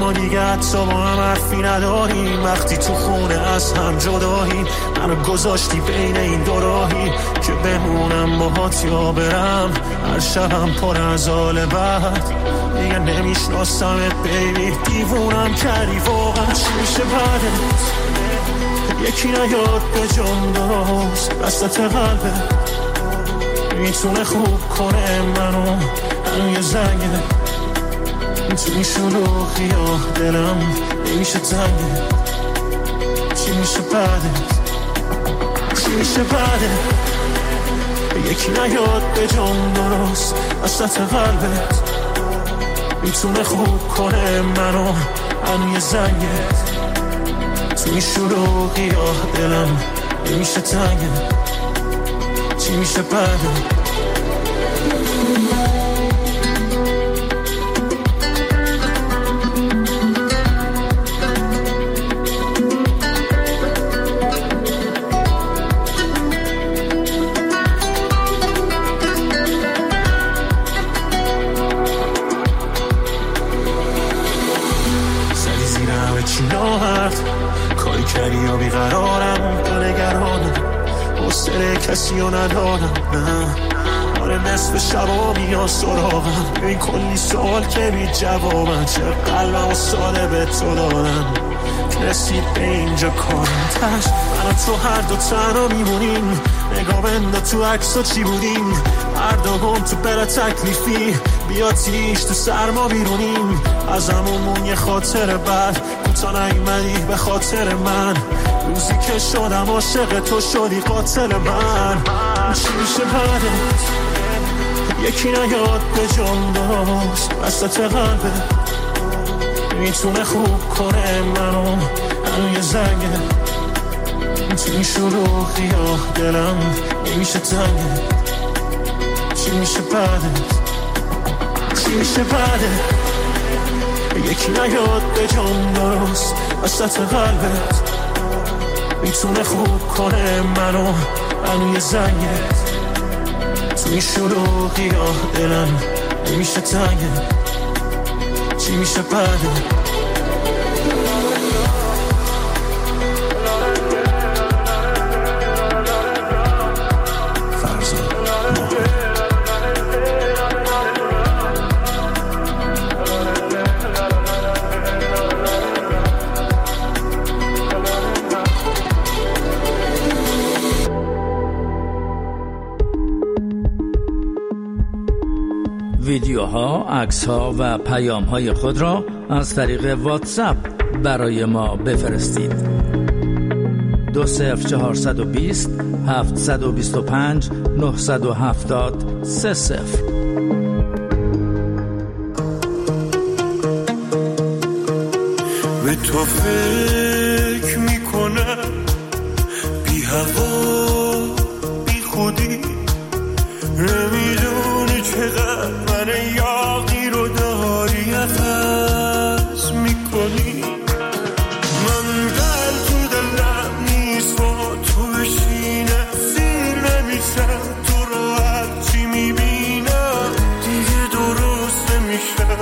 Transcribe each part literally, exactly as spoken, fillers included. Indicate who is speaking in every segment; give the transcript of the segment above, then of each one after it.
Speaker 1: ما دیگه حتی با هم حرفی نداریم. وقتی تو خونه از هم جداییم، منو گذاشتی بین این دو راهی که بمونم باهات یا برم. هر شبم پر از حال بد، دیگه نمیشناسمت بیبی. دیوونم کردی واقعا، چی میشه بعدت؟ یکی نیاد به جان درست وسط قلبت، میتونه خوب کنه منو. منو یه زنگه تو این شلوغی یا دلم نمیشه تنگه. چی میشه بعدت؟ چی میشه بعدت؟ یکی نیاد به جان درست وسط قلبت، میتونه خوب کنه منو. منو یه زنگه تو این شلوغی یا دلم نمیشه تنگه. چی میشه بعدت؟ کاری کردی یا بیقرارم تو نگرانم، حوصله کسی رو ندارم. نه آره نصف شبا میان سراغم، این کلی سوال که بی جوابم. چه قلبم و ساله به تو دارم که رسید به اینجا کارم. تش من تو هر دو تنها میمونیم، نگاه بنده تو عکس و چی بودیم. هر دو گم تو بره تکلیفی، بیا تیش تو سرما بیرونیم. از همون یه خاطر بد تا نیومدی به خاطر من. روزی که شدم عاشق تو شدی قاتل من. چی میشه بعدت؟ یکی نیاد به جان درست وسط قلبت، میتونه خوب کنه منو. منو یه زنگه تو این شلوغی یا دلم نمیشه تنگه. چی میشه بعدت؟ چی میشه بعدت؟ یکی نیاد به جان درست وسط قلبت، میتونه خوب کنه منو. منو یه زنگه تو این شلوغی یا دلم نمیشه تنگه. چی میشه بعدت؟
Speaker 2: ویدیوها، عکس‌ها و پیام‌های خود را از طریق واتساپ برای ما بفرستید. دو صفر چهارصد و بیست هفتصد و بیست و پنج نهصد و هفتاد سه صفر.
Speaker 3: به تو فکر میکنم بی هوا بی خودی، نمیدونی چقدر من یاقی رو داری عوض میکنی. من دل تو دلم نیست با تو بشینه، سیر نمیشم تو رو هرچی میبینم دیگه درست نمیشه.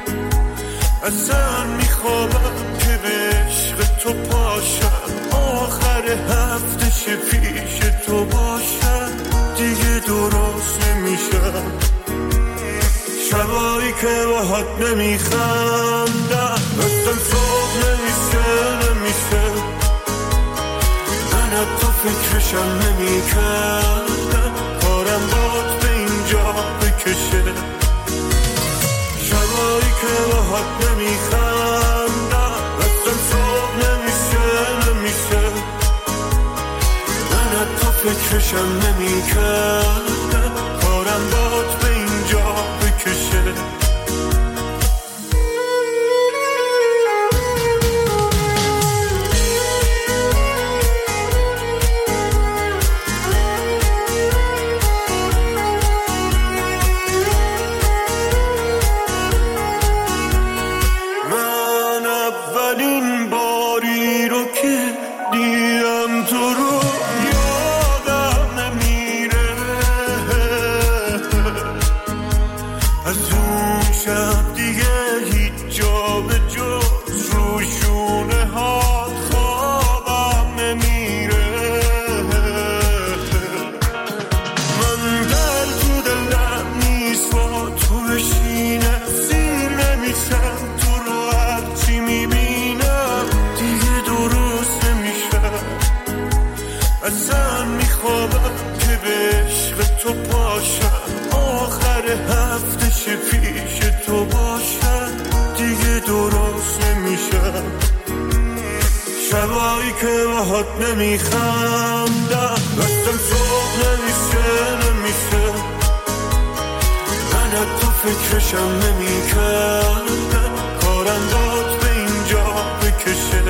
Speaker 3: اصلا میخوابم که به عشق تو پاشم، آخر هفته شه پیش تو باشم دیگه درست نمیشم. شبایی که باهات نمیخندم اصلا صبح نمیشه نمیشه. من حتی فکرشم نمیکردم کارم باد به اینجا بکشه. شبایی که باهات نمیخندم اصلا صبح نمیشه نمیشه. من حتی فکرشم نمیکردم کارم باد به اینجا بکشه. من اولین باری رو که دیدم تو رو یادم نمیره. اصلا میخوابم که به عشق تو پاشم، آخر هفته شه پیش تو باشم، دیگه درست نمیشم. شبایی که باهات نمیخندم دستم صبح نمیشه نمیشه، من حتی فکرشم نمیکردم کارم داد به اینجا بکشه.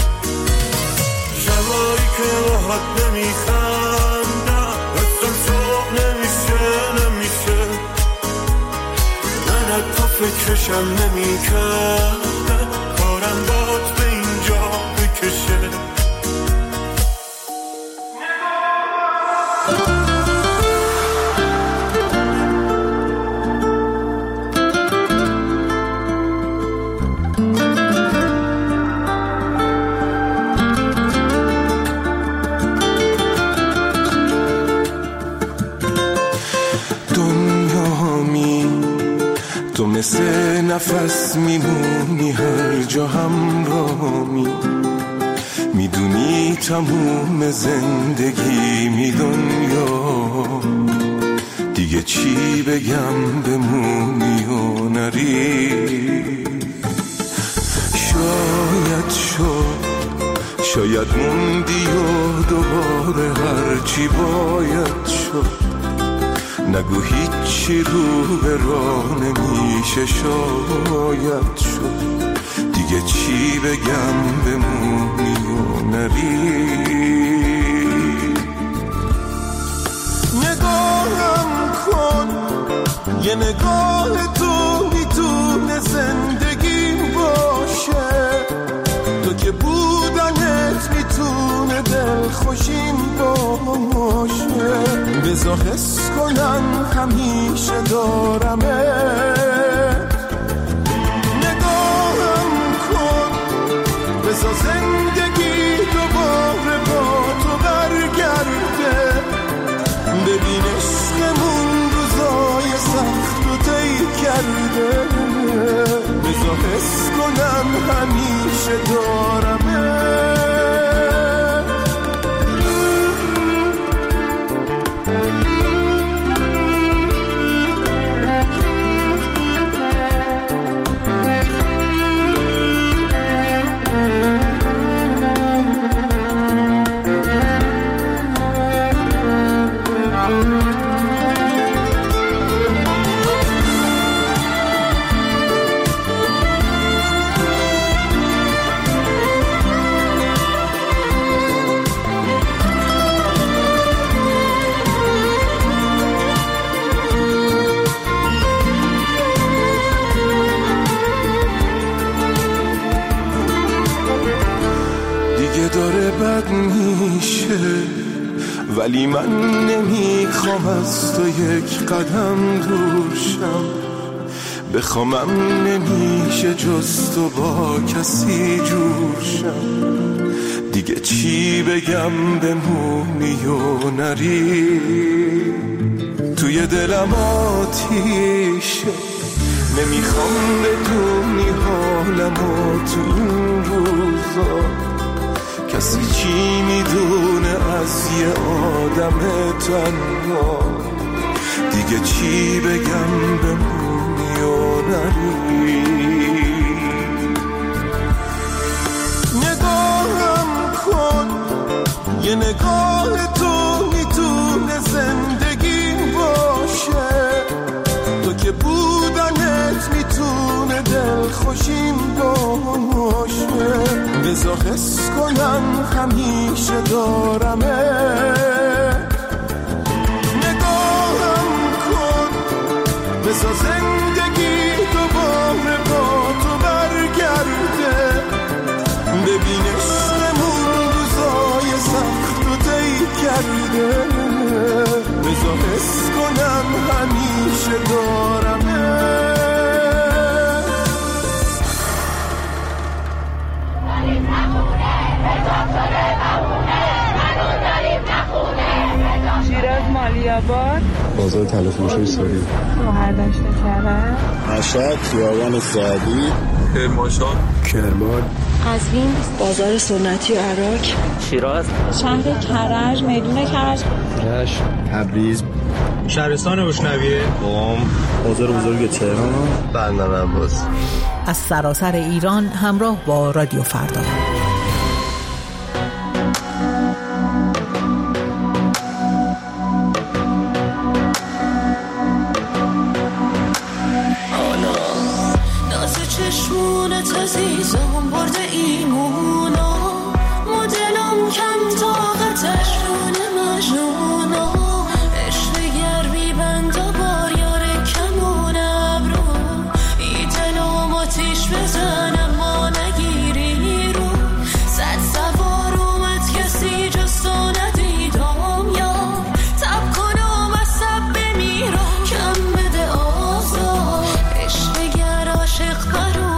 Speaker 3: شبایی که باهات نمیخندم دستم صبح نمیشه نمیشه، من حتی فکرشم نمیکردم کارم داد به اینجا بکشه.
Speaker 4: تو مثل نفس میمونی هر جا همراهمی، میدونی تموم زندگی می دنیا، دیگه چی بگم بمونی و نری. شاید شد شاید موندی و دوباره هرچی باید شد، نگو هیچی رو به راه نمیشه. شاید شد دیگه چی بگم بمونی و نری. نگاهم کن یه نگاه تو میتونه زندگی باشه، تو که بودنت میتونه دل خوشین باشه. بذار حس کنم همیشه دارمت، نگاهم کن بذار زندگی دوباره با تو برگرده. ببین عشقمون روزای سخت رو طی کرده، بذار حس کنم همیشه دارمت. داره بد میشه ولی من نمیخوام از تو یک قدم دور شم. بخوامم نمیشه جز تو با کسی جور شم. دیگه چی بگم بمونی و نری. توی دلم آتیشه نمیخوام بدونی حالمو تو این روزا. کسی چی میدونه از یه آدم تنها. دیگه چی بگم بمونی و نری. نگاهم کن یه نگاه تو میتونه زندگی باشه. تو که بودنت میتونه دل خوشین باشه. بذار حس کنم همیشه دارمت. نگاهم کن بذار زندگی دوباره با تو برگرده. ببین عشقمون روزای سخت رو طی کرده. بذار حس کنم همیشه دارمت.
Speaker 5: شیراز مالیاباد
Speaker 6: بازار تلفروشی ساری
Speaker 5: شوهر داشته کرده
Speaker 6: مشهد خیابان سعدی
Speaker 7: کرمانشاه
Speaker 6: کرمان
Speaker 5: قزوین، بازار سنتی و عراق،
Speaker 7: شیراز،
Speaker 5: شهر کرج، میدون کرج،
Speaker 6: رشت، تبریز،
Speaker 8: شهرستان بشنویه،
Speaker 6: قم، بازار بزرگ تهران،
Speaker 9: بندر عباس.
Speaker 10: از سراسر ایران همراه با رادیو فردا.
Speaker 11: چشمونت عزیزم برده ایمونا، مدلم کم طاقتش رون مجنونا، عشق گرمی بند و بار یار کمون ابرو، ای دلم آتیش بزنم ما نگیری رو، صد سوار اومد کسی جستو ندیدم یا تب کنم از سب بمیرم کم بده آزار، عشق گر عاشق برون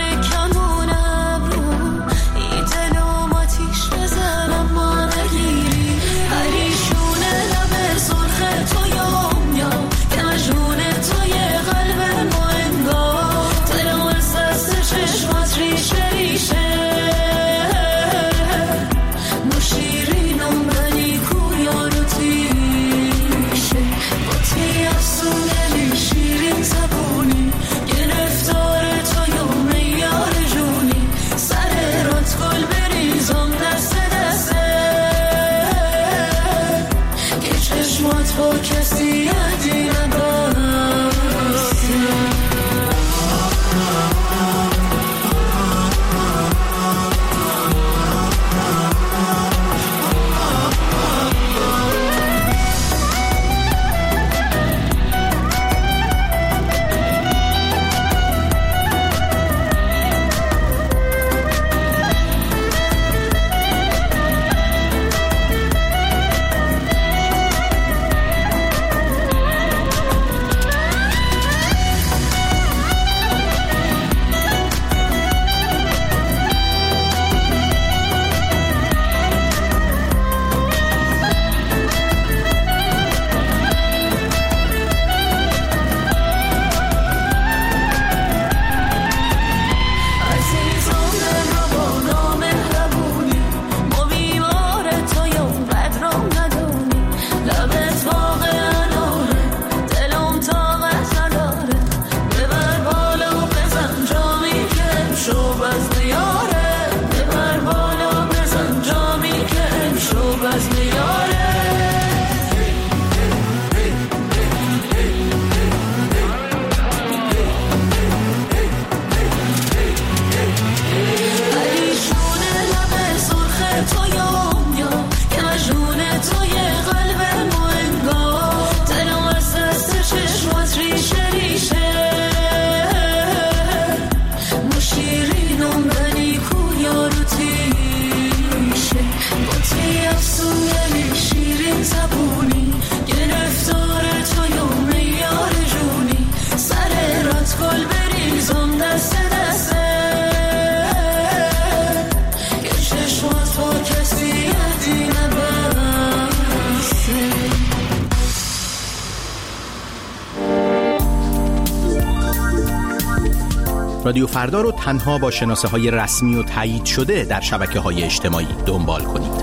Speaker 12: رادیو فردا رو تنها با شناسه های رسمی و تایید شده در شبکه های اجتماعی دنبال کنید.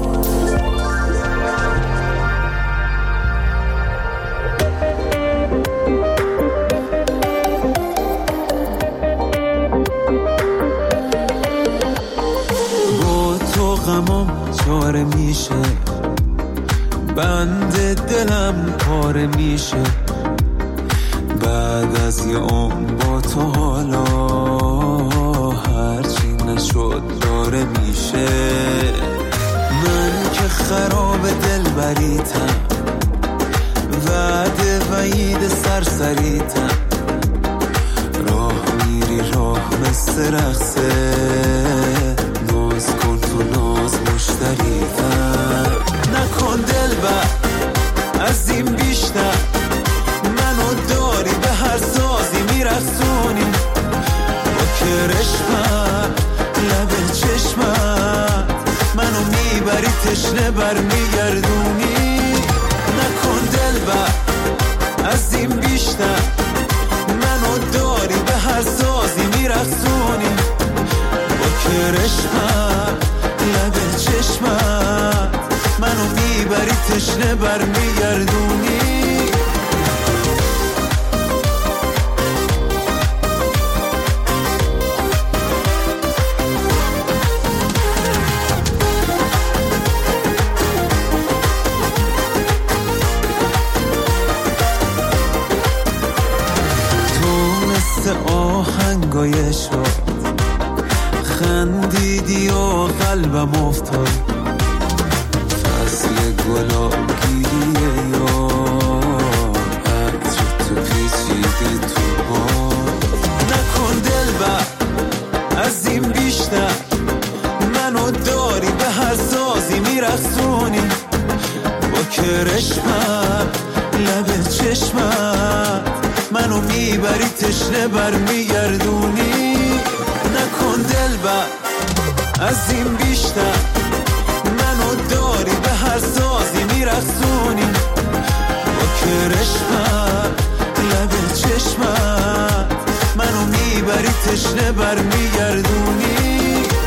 Speaker 4: با تو غمام چاره میشه، بند دلم پاره میشه، بعد از یه عمر با تو حالا هرچی نشد داره میشه، من که خراب دل بریتم، وعده وعید سرسریتم، راه میری راه مثل رقصه، ناز کن تو ناز مشتریتم، نکن دل بر از این بیشتر، منو داری به هر سازی میرسونی، با کرشمت لب چشمت منو میبری تشنه بر میگردونی، نکن دل بر از این بیشتر، منو داری به هر سازی میرسونی، با کرشمت لب چشمت منو میبری تشنه بر میگردونی آهنگای شد خندیدی و قلبم افتاد فصل گلا گیریه یا عطر تو پیچیده تو ها نکن دل بر از این بیشتر منو داری به هر سازی میرخصونی با کرشمت لب چشمت منو میبری تشنه بر میگردونی نکن دل بر از این بیشتر منو داری به هر سازی میرخصونی با کرشمت لب چشمت منو میبری تشنه بر میگردونی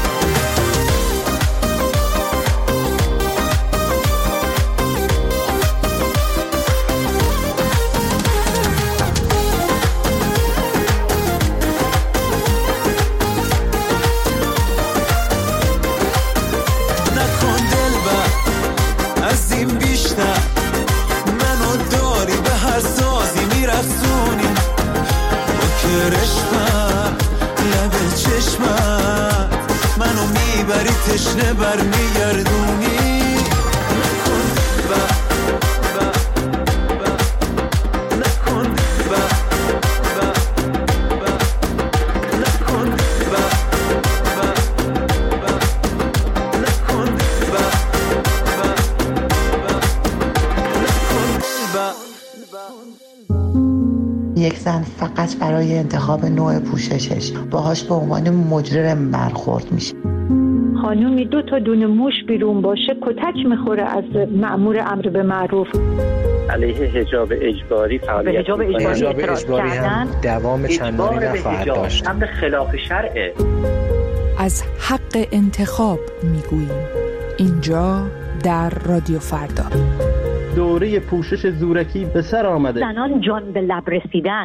Speaker 4: تشنه بر میگردونی نکن با با با نکن با با با نکن با با با نکن با با با
Speaker 7: یک زن فقط برای انتخاب نوع پوششش باهاش به عنوان مجرم برخورد میشه.
Speaker 5: خانومی دو تا دونه موش بیرون باشه کتک میخوره از مأمور امر به معروف.
Speaker 9: علیه حجاب اجباری فعالیت
Speaker 13: حجاب اجباری, حجاب اجباری هم دوام چندانی نخواهد داشت.
Speaker 9: امر خلاف شرعه.
Speaker 14: از حق انتخاب میگوییم اینجا در رادیو فردا.
Speaker 6: دوره پوشش زورکی به سر آمده.
Speaker 13: زنان جان به لب رسیدن.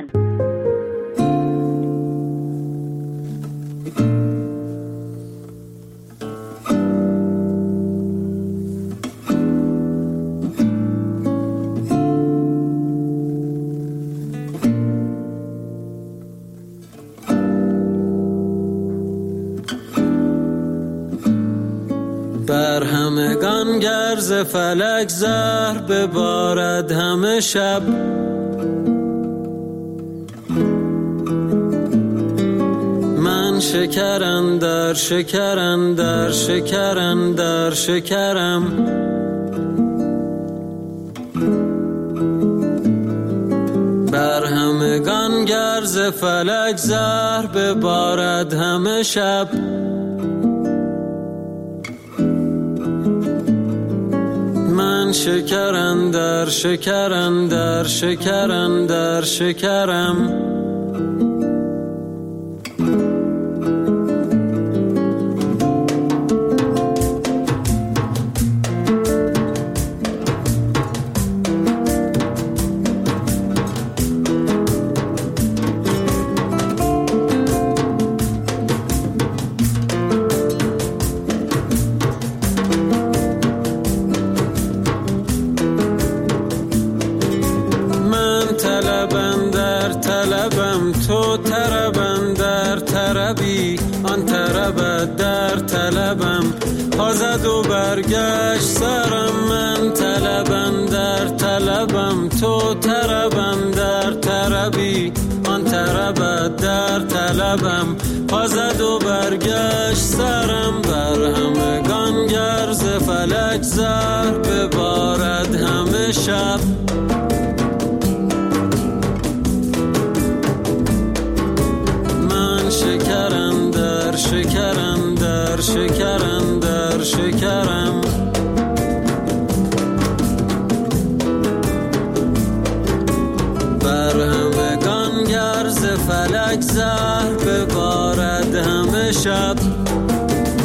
Speaker 15: بر همگان گرز فلک زهر ببارد همه شب من شکرم در شکرم در شکرم در شکرم بر همگان گرز فلک زهر ببارد همه شب من شکرم در شکرم در شکرم در شکرم تو طربم در طربی آن طربت در طلبم آزد و برگشت سرم من طلبم در طلبم تو طربم در طربی آن طربت در طلبم آزد و برگشت سرم بر همگان گرز فلک زهر ببارد همه شب شکرم در شکرم در شکرم در شکرم بر همگان گرز فلک زهر ببارد همه شب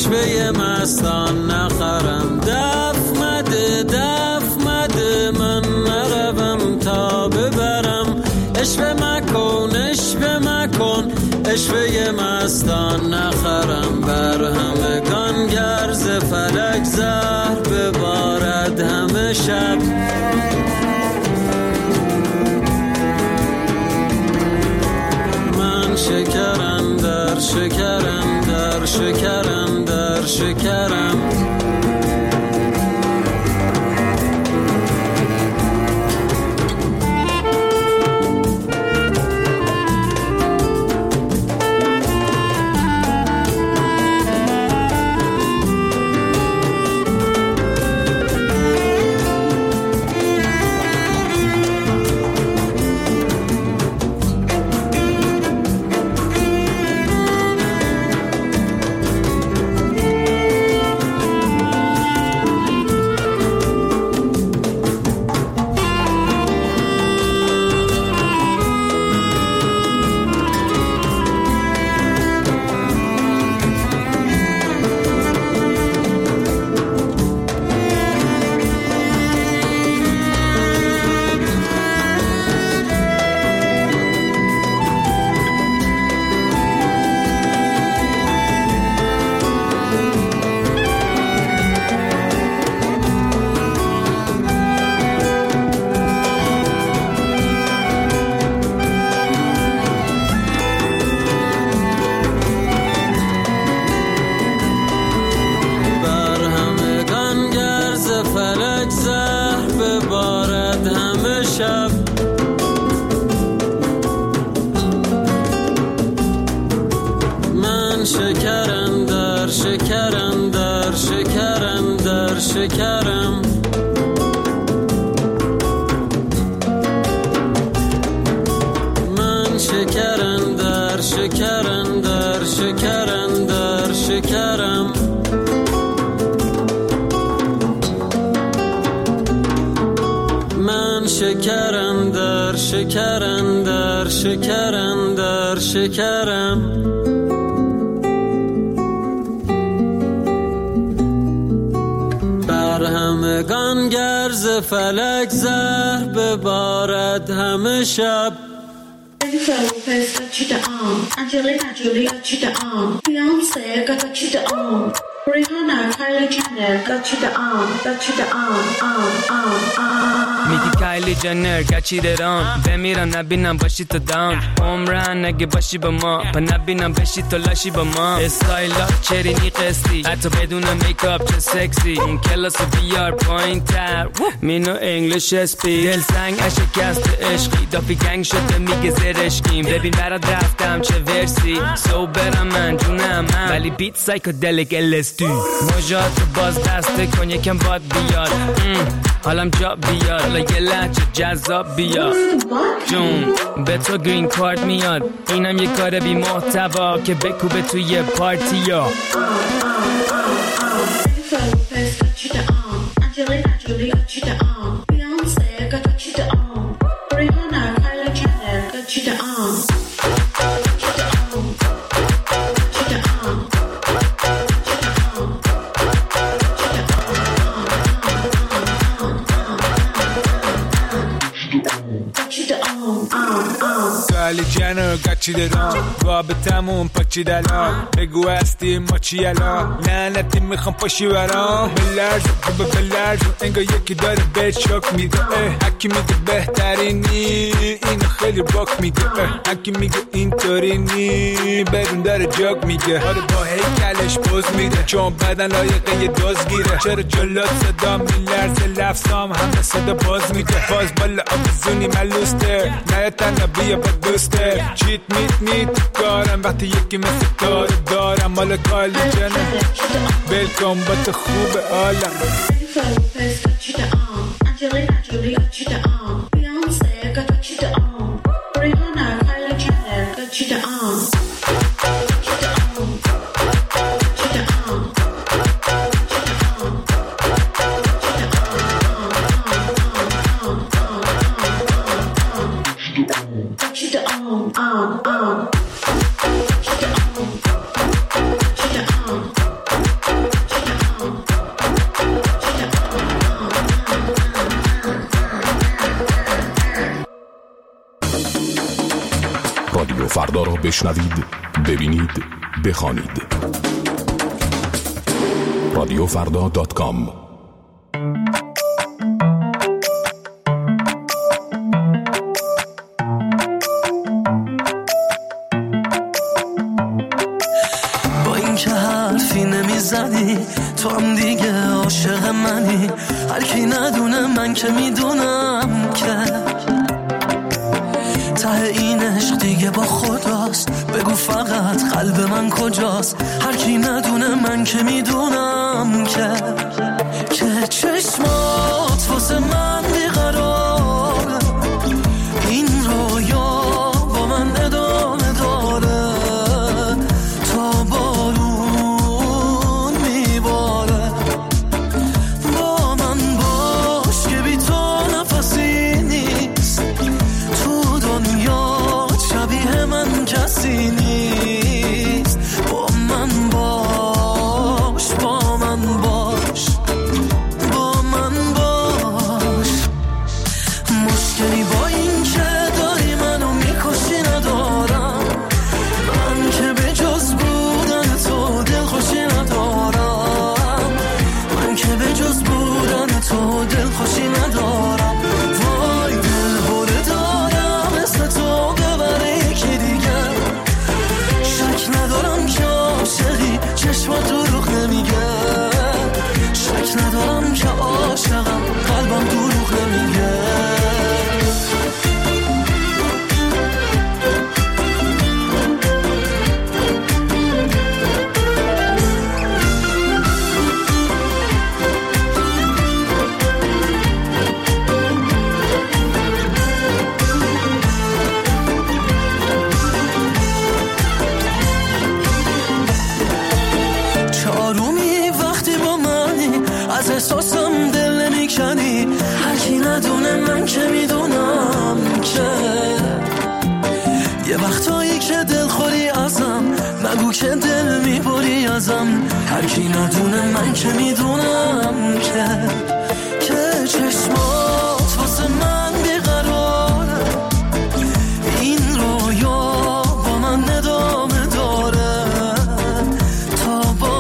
Speaker 15: اشوه مستان نخرم. دف مده دف مده من نروم تا ببرم. اشوه مکن اشوه مکن اشوه مستان نخرم. بر همگان گرز فلک زهر ببارد همه شب. من شکرم در شکرم در شکرم در شکرم. شکرم من شکرم در شکرم در شکرم در شکرم. من شکرم در شکرم در شکرم در شکرم. همگان گرز فلک زهر ببارد همه شب.
Speaker 11: Angelina Jolie got you the arm. Beyonce got you the arm. Rihanna, Kylie Jenner got you the arm. Got you the arm, arm, arm, arm.
Speaker 16: میگی کایلی جنر گچی درام بمیرم نبینم باشی تو داون عمرن نگه باشی با ما و نبینم بشی تو لاشی با ما. استایلا چرینی قسطی حتی بدون میکاپ چه سکسی. این کلاس بیار پایین تر مینو انگلیش اسپی. دل سنگ اشکست عشقی دافی گنگ شده میگه زرشکیم. ببین برات رفتم چه ورسی سو برم من جونم من ولی بیت سایکودلیک الستو. مجات باز دسته کن یکم باد بیاد حالم جا بیاد حالا یه لحجه جذاب بیاد جون به تو گرین کارت میاد. اینم یه کار بی محتوا که بکوبه توی پارتی ها.
Speaker 11: Angelina Jolie got you the arm. Beyonce got you the arm. Rihanna, Kylie Jenner got you the arm.
Speaker 17: Kylie Jenner got you the arm. رابطمون پاچی دلان بگو هستی ما چی الان لعنتی میخوام پاشی برام. بلرز به بلرز انگار یکی داره بهت شوک میده. هکی میگه بهترینی اینو خیلی باک میده. هکی میگه اینطوری نی بدون داره جاک میگه. آره با هیکلش پوز میده چون بدن لایقه یه دوز گیره. چرا جلات صدا میلرزه لفظام همه صدا باز میده. باز بالا آبزونی ملوسته نه تنها بیا با دوسته. چیت میت نیت کارم وقتی یکی مثل کار دارم. مال کالی جنه بلکن با تو خوب عالم.
Speaker 11: Angelina Jolie got you the arm. Beyonce got you the arm. Rihanna, Kylie Jenner got you the arm. Got you the arm, arm, arm. Got you the arm. Got you the arm.
Speaker 18: فردا را بشنوید، ببینید، بخوانید. رادیو فردا دات کام.
Speaker 19: با این که حرفی نمیزنی تو هم دیگه عاشق منی، هر کی ندونه من که میدونم که ته این عشق دیگه با خداست. بگو فقط قلب من کجاست، هر کی ندونه من که میدونم که که چشمات واسه من بیقراره، این رویا با من ادامه داره تا بارون میباره. با من باش که بی تو نفسی نیست، تو دنیا شبیه من کسی نیست. با من باش، با من باش، با من باش. مشکلی با این که داری منو میکشی ندارم، من که به جز بودن تو دلخوشی ندارم، من که به جز بودن تو دلخوشی ندارم. وای دل بره دارم اسم تو ببره یکی دیگه، شک ندارم که عاشقی چشمات دروغ نمیگه، شک ندارم که عاشقم قلبم دروغ نمیگه. چارومی وقتی با منی از احساسم دل نمیکنی، هر کی ندونه من که میدونم که یه وقتایی که دل خوری ازم نگو که دل میبری ازم، هر کی ندونه من که میدونم که که چشمات واسه من بیقراره، این رویا با من ادامه داره تا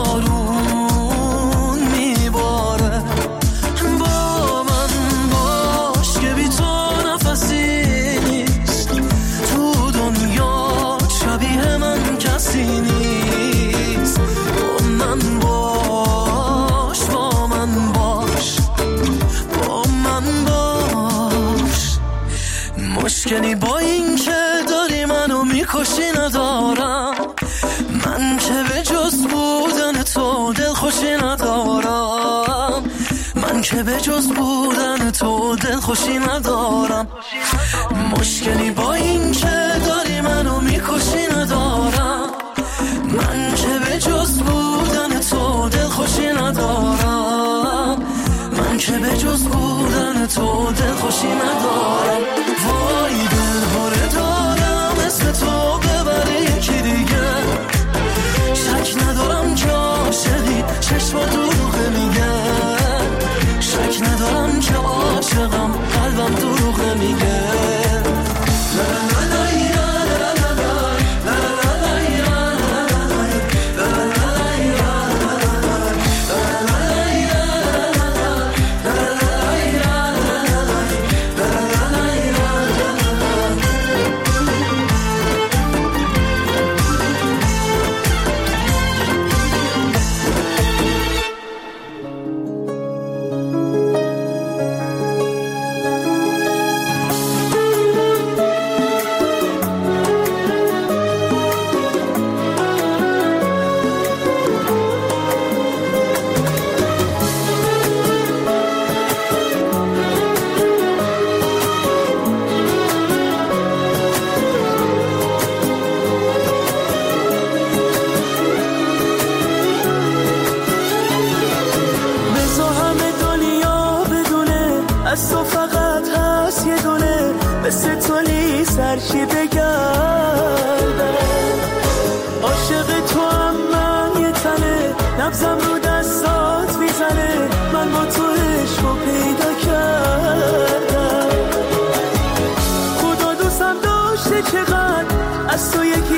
Speaker 19: بارون میباره. با من باش که بی تو نفسی نیست، تو دنیا شبیه من کسی نیست. با من باش، با من باش، با من باش. مشکلی با این که داری منو میکشی ندارم، من که به جز بودن تو دلخوشی ندارم، من که به جز بودن تو دلخوشی ندارم. مشکلی با این که داری منو میکشی ندارم، من که به جز بودن تو دلخوشی ندارم، من که به جز بودن تو دلخوشی ندارم. وای دل بره دارم اسم تو ببره یکی دیگه، شک ندارم که عاشقی چشما دروغ میگه، شک ندارم که عاشقم قلبم دروغ میگه.
Speaker 4: از تو فقط هست یه دونه مثل تو نیست هر چی بگردم، عاشق تو هم من یه تنه، نبضم رو دستات میزنه، من با تو عشقو پیدا کردم. خدا دوستم داشته چقدر از تو یکی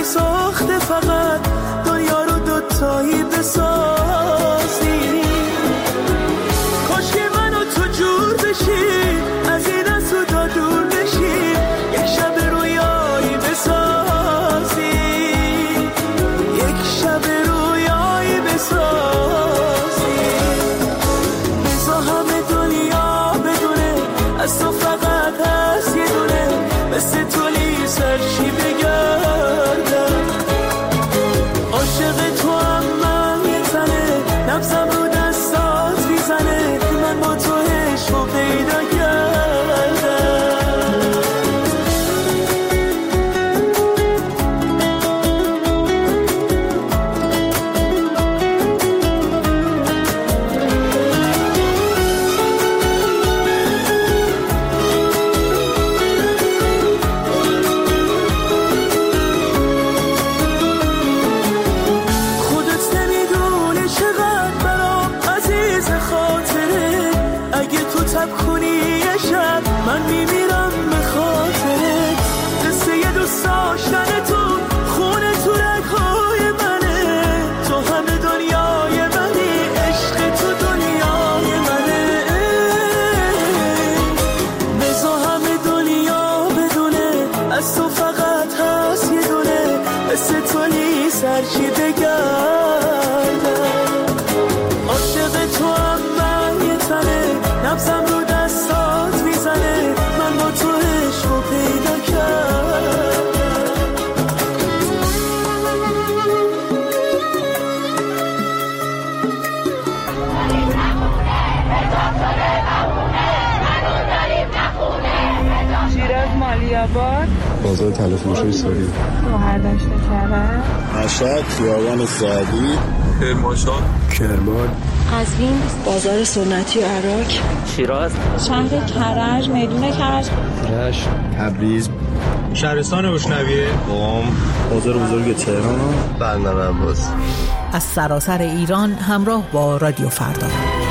Speaker 20: شیراز مالیاباد،
Speaker 21: بازار طلا فروشی سوری،
Speaker 20: گوهردشت کرج،
Speaker 21: مشهد خیابان سعدی، کرمانشاه، کرمان،
Speaker 22: قزوین، بازار سنتی عراق،
Speaker 23: شیراز،
Speaker 22: شهر کرج، میدون کرج،
Speaker 21: رشت، تبریز،
Speaker 8: شهرستان بوشنویه،
Speaker 21: قم، بازار بزرگ تهران، بندر عباس.
Speaker 10: از سراسر ایران همراه با رادیو فردا.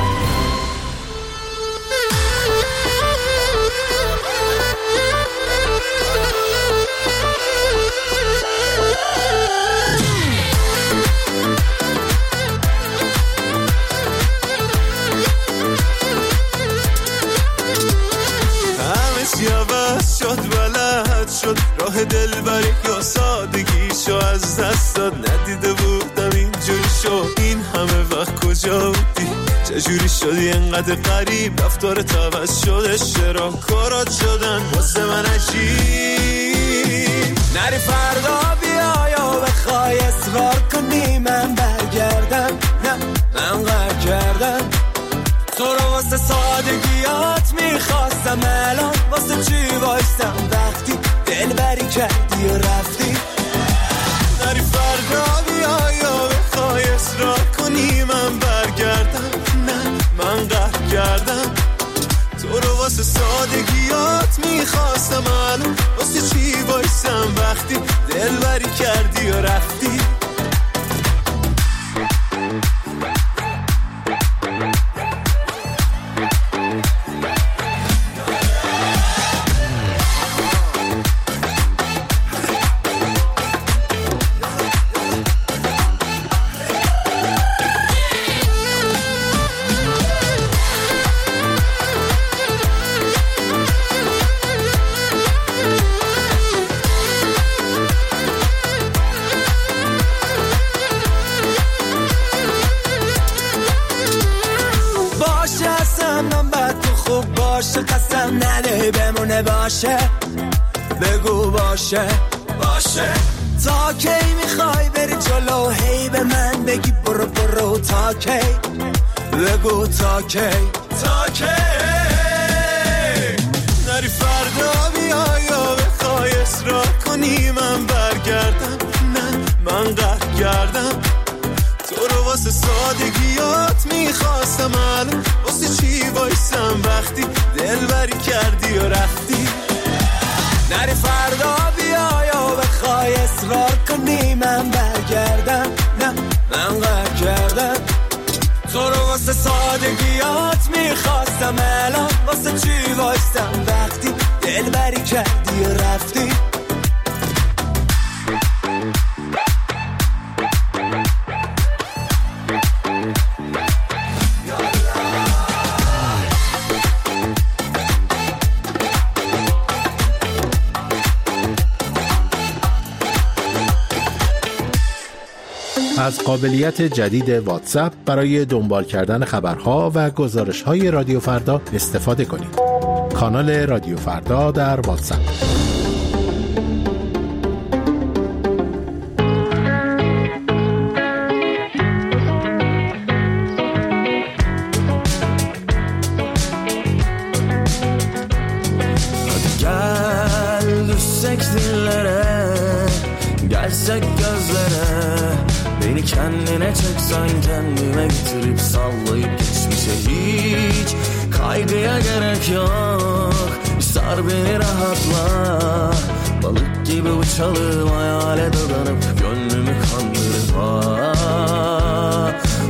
Speaker 3: راه دلبری یا سادگیشو از دست داد، ندیده بودم اینجوری شد. این همه وقت کجا بودی؟ چجوری شدی انقدر غریب؟ رفتار عوض شده، چرا کارات شدن واسه من عجیب؟ نری فردا بیا یا بخوای اصرار کنی من برگردم، نه من قرار کردم تو رو واسه سادگیات میخواستم، الان واسه چی وایستم وقتی دلبری کردی و رفتی؟ نری فردا بیا یا بخوای اصرار کنی من برگردم، نه من قهر کردم تو رو واسه سادگیات میخواستم، الان واسه چی وایستم وقتی دلبری کردی و رفتی؟ قسم نده بمونه باشه، بگو باشه باشه. تا کی میخوای بری جلو هی به من بگی برو برو؟ تا کی بگو تا کی تا کی؟ نری فردا بیا یا بخوای اصرار کنی من برگردم، نه من قهر کردم تو رو واسه سادگیات میخواستم، الان واسه چی وایسم وقتی دلبری کردی و رفتی؟ نری فردا بیا یا بخوای اصرار کنی من برگردم، نه من قهر کردم تو رو واسه سادگیات میخواستم، الان واسه چی وایسم وقتی دلبری کردی و رفتی؟
Speaker 12: از قابلیت جدید واتساپ برای دنبال کردن خبرها و گزارش‌های رادیو فردا استفاده کنید. کانال رادیو فردا در واتساپ.
Speaker 3: Gel düşsek dillere, gelsek gözlere, beni kendine çeksen kendime getirip sallayıp geçmişe hiç kaygıya gerek yok. Sar beni rahatla, balık gibi uçalım hayale dadanıp gönlümü kandırıp ah,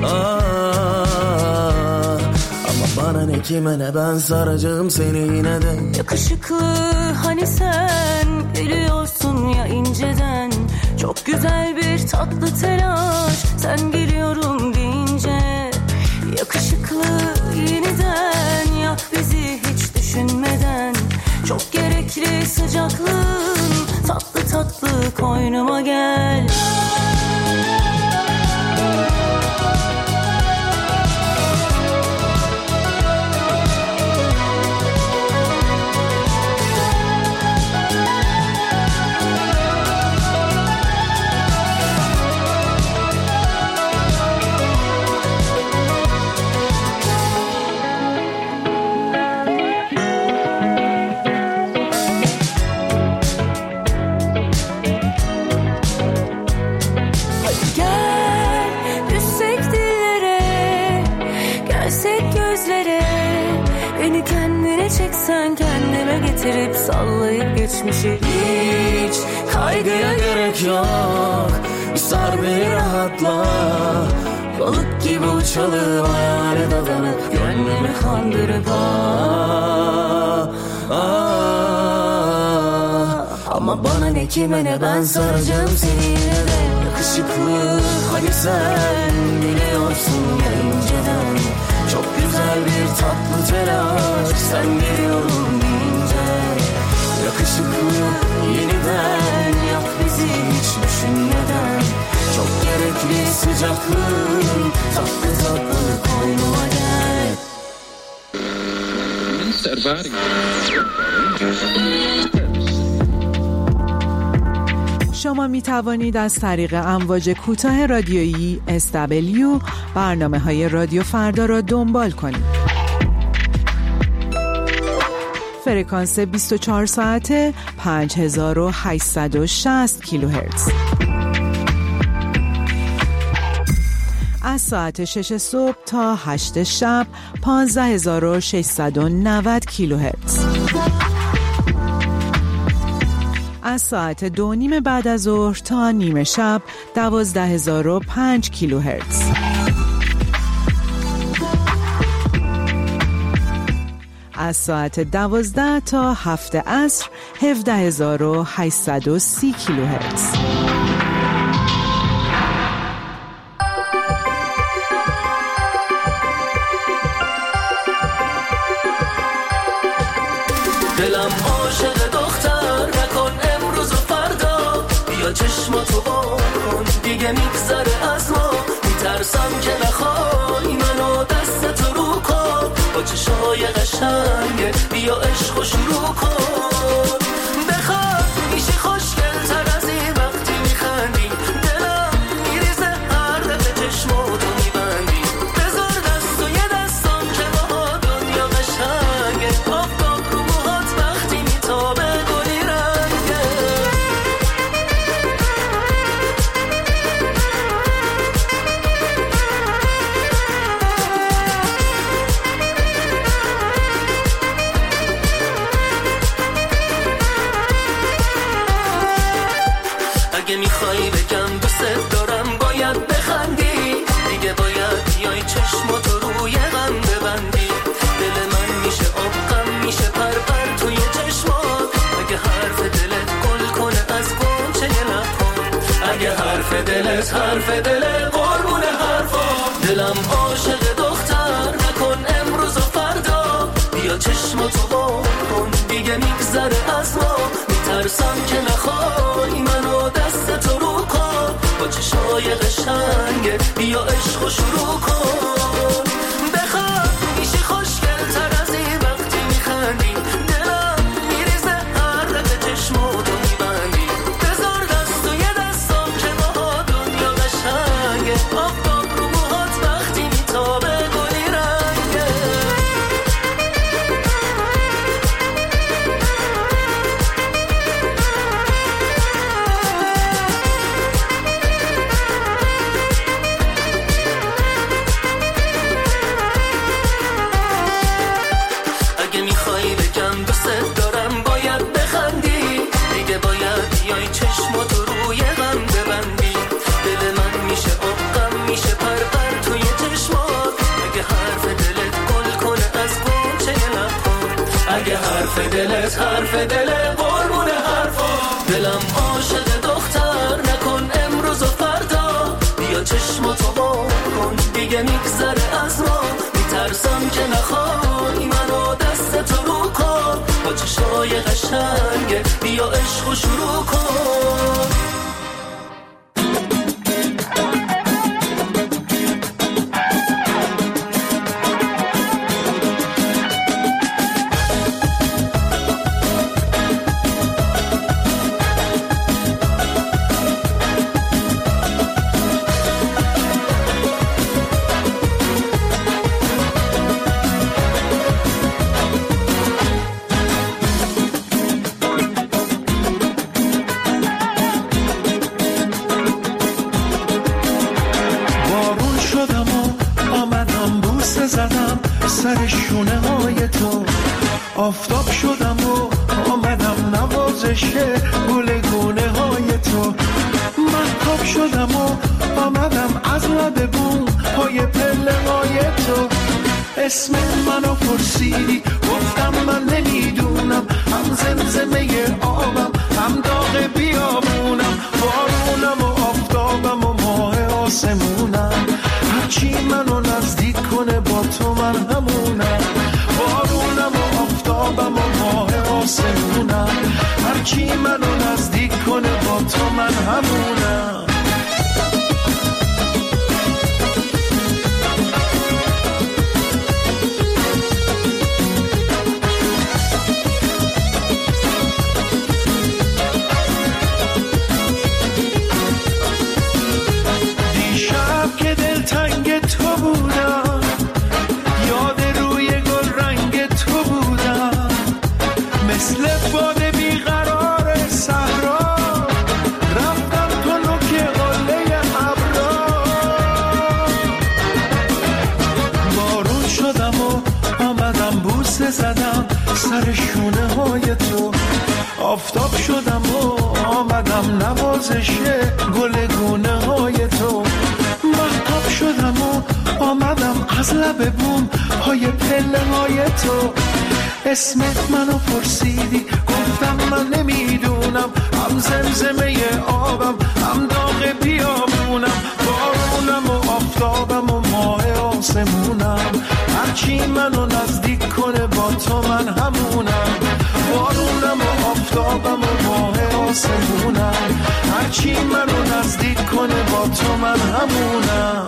Speaker 3: ah. Ama bana ne kime ne ben saracağım seni yine de.
Speaker 24: Yakışıklı hani sen geliyorsun ya inceden, çok güzel bir tatlı telaş sen geliyorum deyince. Yakışıklı yeniden yak bizi hiç düşünmeden, çok gerekli sıcaklığın tatlı tatlı koynuma gel. tek gözlere. Beni kendine çeksen kendime getirip sallayıp geçmişi. Hiç kaygıya gerek yok, sar beni rahatla. Balık gibi uçalım, hayale dadanıp gönlümü kandırıp ah, ah. Ama bana ne kime ne, ben saracağım seni yine de. Yakışıklı hadi sen biliyorsun ya inceden. Çok güzel bir tatlı telaş, sen geliyorum deyince. Yakışıklı yeniden yak bizi hiç düşünmeden. Çok gerekli sıcaklığın, tatlı tatlı koynuma gel.
Speaker 14: شما می توانید از طریق امواج کوتاه رادیویی اس دبلیو برنامه های رادیو فردا را دنبال کنید. فرکانس بیست و چهار ساعته پنج هزار و هشتصد و شصت کیلوهرتز. از ساعت شش صبح تا هشت شب پانزده هزار و ششصد و نود کیلوهرتز. از ساعت دو نیم بعد از ظهر تا نیمه شب دوازده هزار و پنج کیلوهرتز. از ساعت دوازده تا هفت عصر هفده هزار و هشتصد و سی کیلوهرتز.
Speaker 19: دلم عاشق دختر نکن امروز و فردا. بیا چشماتو بکن دیگه میگذره از ما. میترسم که نخوای منو دستتو رو کن. با چشمای قشنگه بیا عشقو شروع کن. بخواد میشی خوشگل تر از این وقتی میخندی. دلم میریزه هر دفعه چشماتو میبندی. بذار دست و یه دستم که با دنیا قشنگه. آفتاب رو موهات وقتی میتابه گلی رنگه. اگه میخوایی بگم دوست دارم باید بخندی. دیگه باید بیای چشماتو روی غم ببندی. دل من میشه آب غم میشه پر پر توی چشمات. اگه حرف دلت گل کنه از گنچه لبان. اگه حرف دلت حرف دلت قربون حرفا. دلم عاشق دختر نکن امروز و فردا. بیا چشماتو بکن دیگه میگذره از ما. میترسم که نخوای منو دستتو رو کن. با چشمای قشنگه بیا عشقو شروع کن. بخواد میشی خوشگل تر از این وقتی میخندی. دلم میریزه هر دفعه چشماتو میبندی. بذار دست و یه دستم که با دنیا قشنگه. آفتاب رو موهات وقتی میتابه گلی رنگه. اگه میخوایی بگم دوست دارم باید بخندی. دیگه باید بیای چشماتو روی غم ببندی. دل من میشه آب غم میشه پر پر توی چشمات. اگه حرف دلت گل کنه از گنچه لبان. اگه حرف دلت حرف دلت قربون حرفا. دلم عاشق دختر نکن امروز و فردا. بیا چشماتو بکن دیگه میگذره از ما. میترسم که نخوای منو دستتو رو کن. با چشمای قشنگه بیا عشقو شروع کن.
Speaker 4: سر شونه های تو. آفتاب شدم و آمدم نوازش گل گونه های تو. محتاب شدم و آمدم از لب بوم پای پله های تو. اسم منو پرسیدی گفتم من نمیدونم، هم زمزمه آبم هم داغ بیابونم، بارونم و آفتابم و ماه آسمونم. هرچی منو نزدیک کنه با تو من همونم، بارونم و آفتابم و ماه آسمونم. هرچی منو نزدیک کنه با تو من همونم. زدم سر شونه های تو. آفتاب شدم و آمدم نوازش گل گونه های تو. محتاب شدم و آمدم از لب بوم پای پله های تو. اسمت منو پرسیدی گفتم من نمیدونم، هم زمزمه آبم هم داغ بیابونم، بارونم و آفتابم و ماه آسمونم. هرچی منو نزدیک کنه با تو من همونم، بارونم و آفتابم و ماه آسمونم. هرچی منو نزدیک کنه با تو من همونم.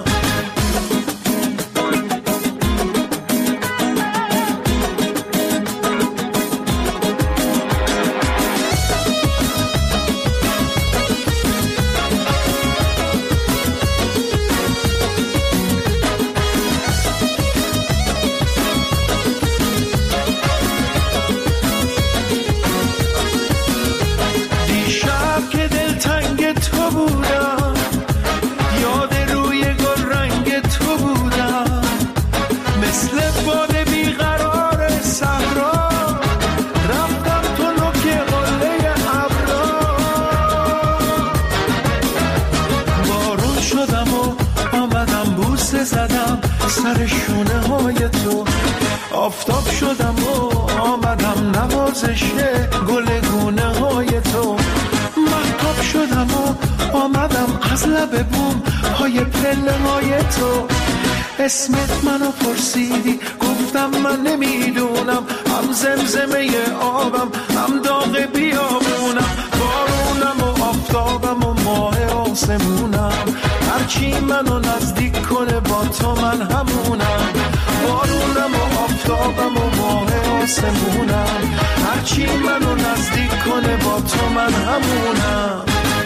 Speaker 4: زدم سر شونه های تو. آفتاب شدم و آمدم نوازش گل گونه های تو. محتاب شدم و آمدم از لب بوم پای پله های تو. اسمت منو پرسیدی گفتم من نمیدونم، هم زمزمه آبم هم داغ بیابونم، بارونم و آفتابم و ماه آسمونم. هرچی منو نزدیک کنه با تو من همونم، بارونم و آفتابم و ماه آسمونم. هرچی منو نزدیک کنه با تو من همونم.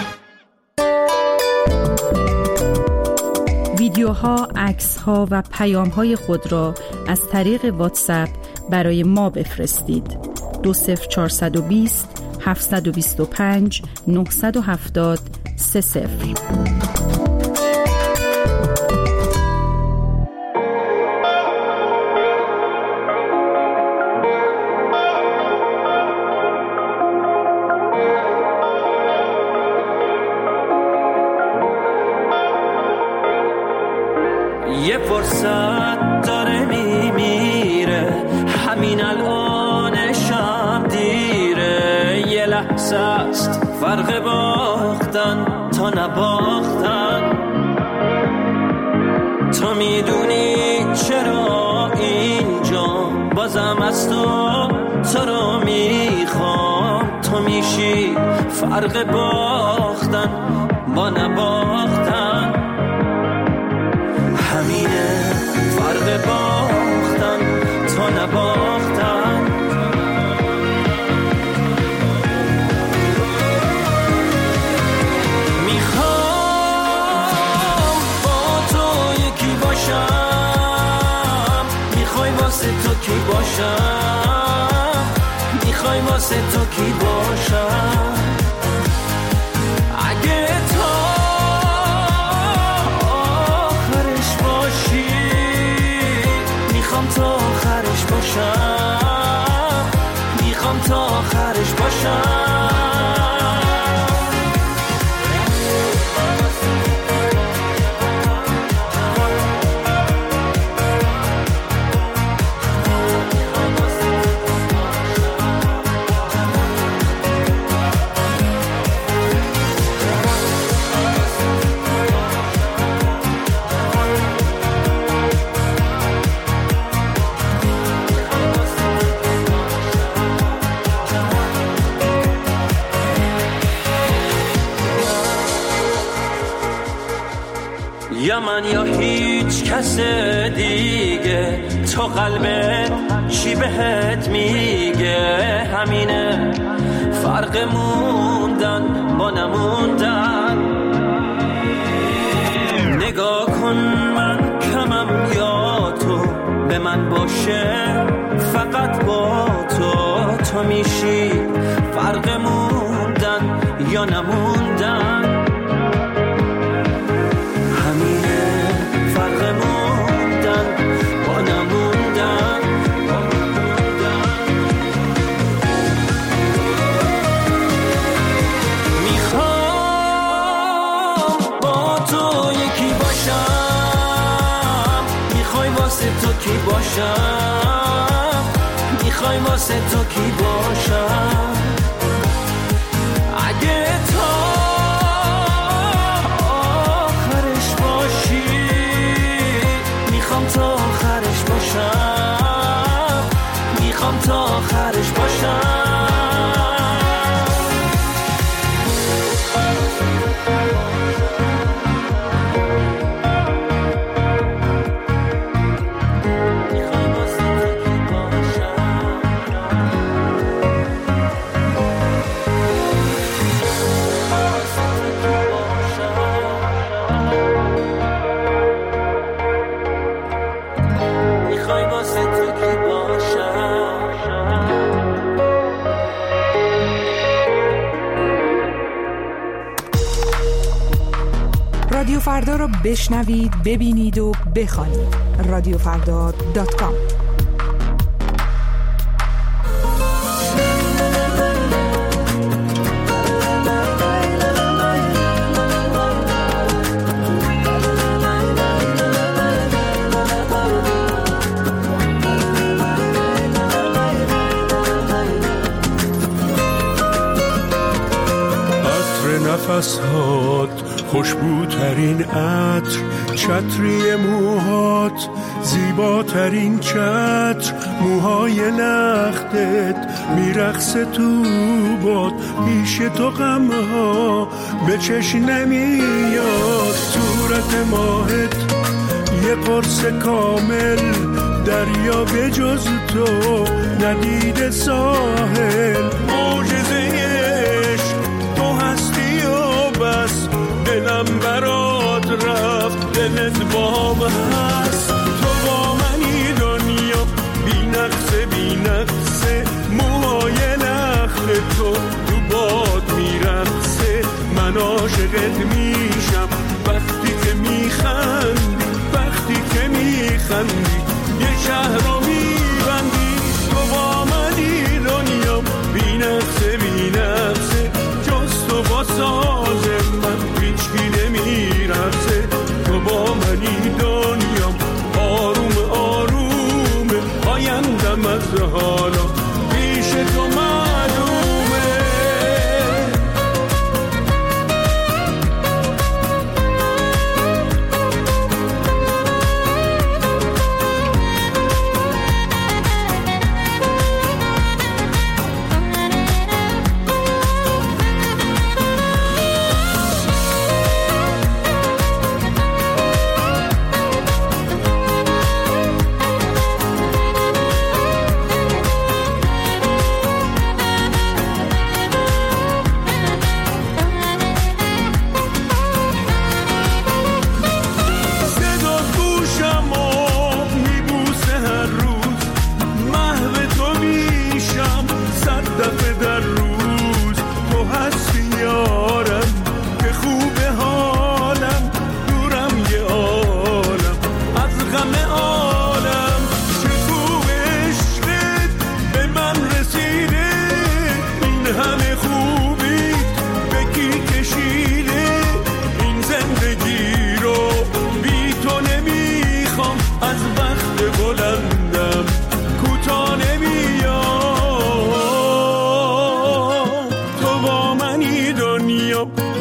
Speaker 1: ویدیوها، عکس‌ها و پیام‌های خود را از طریق واتساپ برای ما بفرستید. دو صفر چهارصد و بیست هفتصد و بیست و پنج نهصد و هفتاد سه صفر.
Speaker 15: یه فرصت داره میمیره، همین الانشم دیره. یه لحظه است فرق باختن تا نباختن. تو میدونی چرا اینجا بازم از تو تو رو میخوام. تو میشی فرق باختن با نباختن. همینه فرق باختن تا نباختن. میخوام با تو یکی باشم، میخوای واسه تو کی باشم، میخوای واسه تو کی باشم. اگه تو آخرش باشی میخوام تو باشم، میخوام تا آخرش باشم. یا من یا هیچ کس دیگه، تو قلبت چی بهت میگه؟ همینه فرق موندن با نموندن. نگاه کن من کمم یا تو به من باشه، فقط با تو تو میشی فرق موندن یا نموندن. کی باشم، میخوای واسه تو کی باشم؟ اگه تا آخرش باشی، میخوام تا آخرش باشم، میخوام تا آخرش باشم.
Speaker 14: رادیو فردا رو بشنوید، ببینید و بخوانید. رادیو فردا دات کام.
Speaker 3: نفس‌هات خوشبوترین عطر، چتری موهات زیباترین چتر، موهای لختت میرقصه تو باد، پیش تو غمها به چشم نمیاد. صورت ماهت یه قرص کامل، دریا به جز تو ندید ساحل. معجزه عشق تو هستی و بس، دلم برات رفت دلت بام هست. تو با منی دنیا بی نقصه بی نقصه، موهای نخل تو تو باد میرقصه. من عاشقت میشم وقتی که میخندی، وقتی که میخندی یه شهر رو میبندی. تو با منی دنیا بی نقصه بی نقصه، جز تو با ساز من هیچکی نمیرقصه. تو با منی دنیا آروم آروم، آیندم از حالا پیش تو معلومه.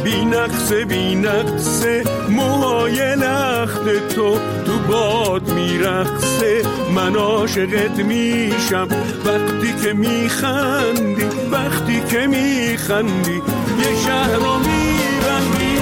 Speaker 3: بی نقصه بی نقصه موهای لخت تو تو باد میرقصه. من عاشقت میشم وقتی که میخندی، وقتی که میخندی یه شهر رو میبندی